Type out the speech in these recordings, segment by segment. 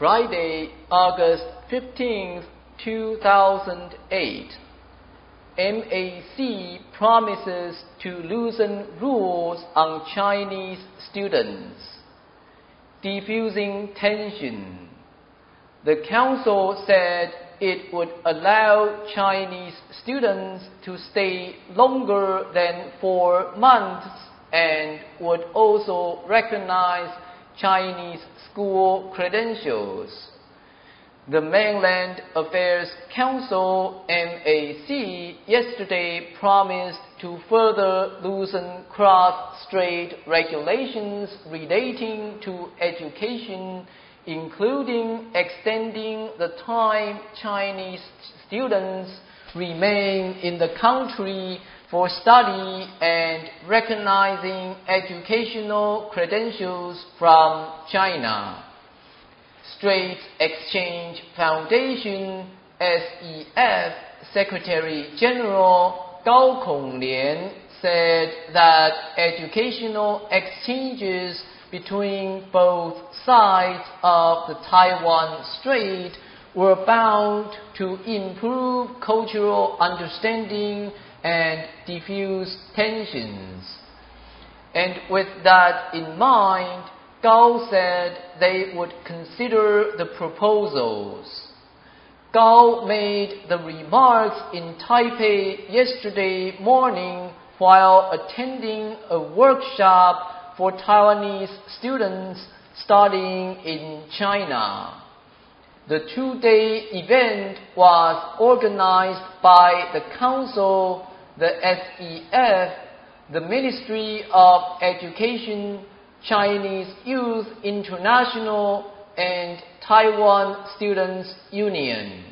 Friday, August 15, 2008, MAC promises to loosen rules on Chinese students, diffusing tension. The council said it would allow Chinese students to stay longer than 4 months and would also recognize Chinese school credentials. The Mainland Affairs Council, MAC, yesterday promised to further loosen cross-strait regulations relating to education, including extending the time Chinese students remain in the country for study and recognizing educational credentials from China. Straits Exchange Foundation, SEF, Secretary General Gao Konglian said that educational exchanges between both sides of the Taiwan Strait were bound to improve cultural understanding and diffuse tensions. And with that in mind, Gao said they would consider the proposals. Gao made the remarks in Taipei yesterday morning while attending a workshop for Taiwanese students studying in China. The 2-day event was organized by the Council, the SEF, the Ministry of Education, Chinese Youth International, and Taiwan Students Union.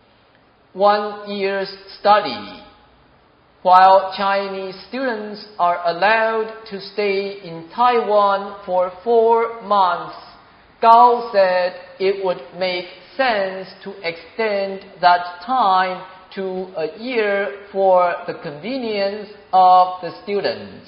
1 year's study. While Chinese students are allowed to stay in Taiwan for 4 months, Gao said it would make sense to extend that time to a year for the convenience of the students.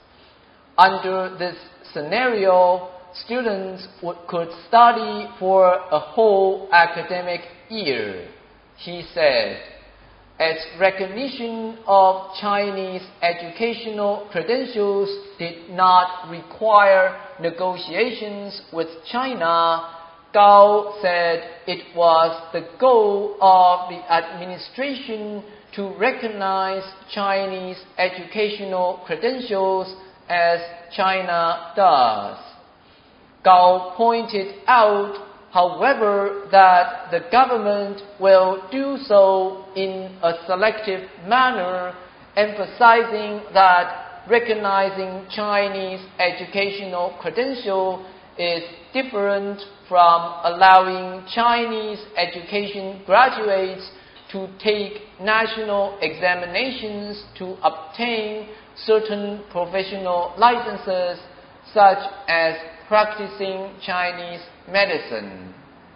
Under this scenario, students could study for a whole academic year, he said. As recognition of Chinese educational credentials did not require negotiations with China, Gao said it was the goal of the administration to recognize Chinese educational credentials as China does. Gao pointed out, however, that the government will do so in a selective manner, emphasizing that recognizing Chinese educational credential is different from allowing Chinese education graduates to take national examinations to obtain certain professional licenses, such as practicing Chinese medicine.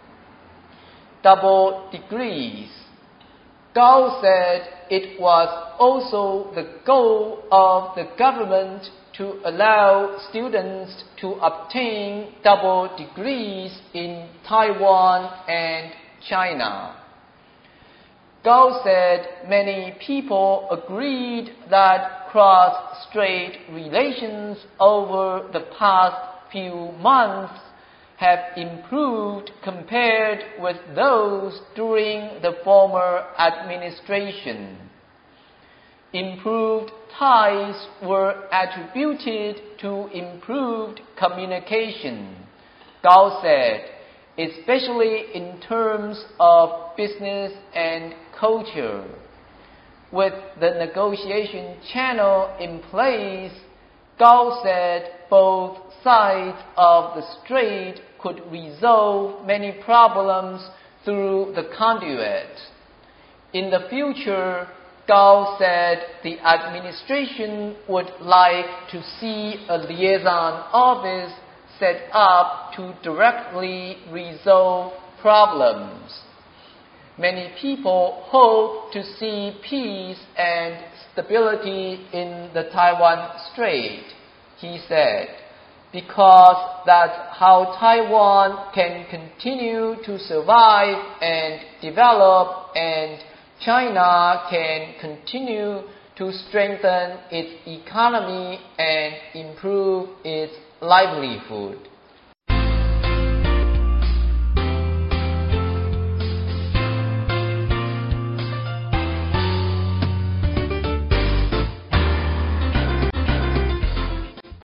Double degrees. Gao said it was also the goal of the government to allow students to obtain double degrees in Taiwan and China. Gao said many people agreed that cross-strait relations over the past few months have improved compared with those during the former administration. Improved ties were attributed to improved communication, Gao said, especially in terms of business and culture. With the negotiation channel in place, Gao said both sides of the strait could resolve many problems through the conduit. In the future, Gao said the administration would like to see a liaison office set up to directly resolve problems. Many people hope to see peace and stability in the Taiwan Strait, he said. because that's how Taiwan can continue to survive and develop, and China can continue to strengthen its economy and improve its livelihood.